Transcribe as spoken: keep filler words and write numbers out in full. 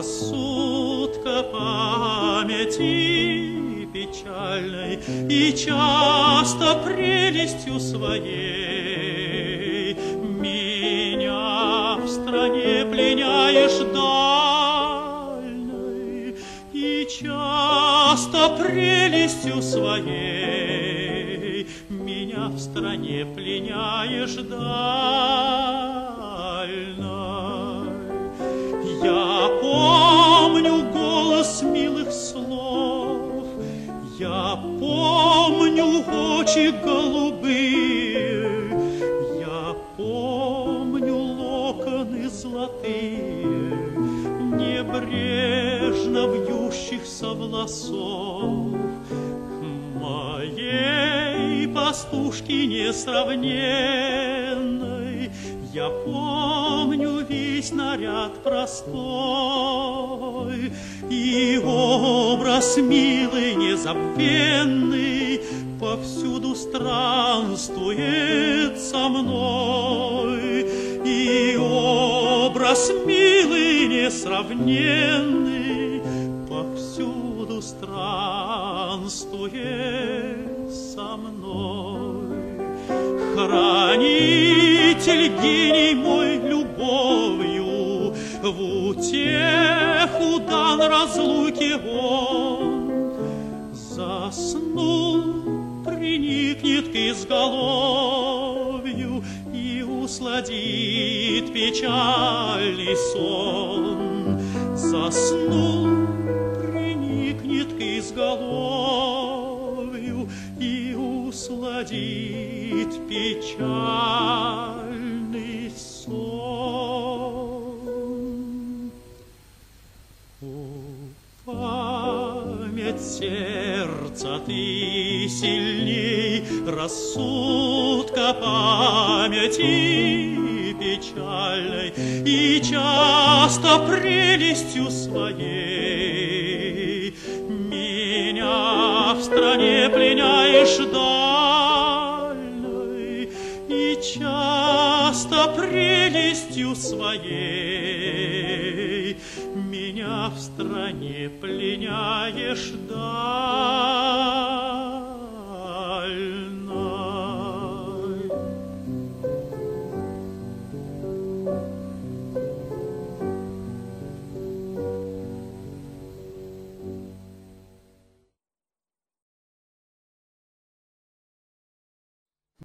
рассудка памяти печальной, и часто прелестью своей меня в стране пленяешь дальной, и часто прелестью своей меня в стране пленяешь дальной. Я помню голос милых слов, я помню очи голубые, я помню локоны золотые, небрежно вьющихся волосов моей пастушки несравненной. Я помню весь наряд простой и образ милый, незабвенный повсюду странствует со мной. И образ милый, несравненный повсюду странствует со мной. Хранитель гений мой любовью, в утеху дан разлуке он. Заснул, приникнет к изголовью и усладит печальный сон. Заснул, приникнет к изголовью и усладит печальный сон. О, память сердца, ты сильней рассудка памяти печальной, и часто прелестью своей меня в стране пленяешь дальной, и часто прелестью своей меня в стране пленяешь дальной.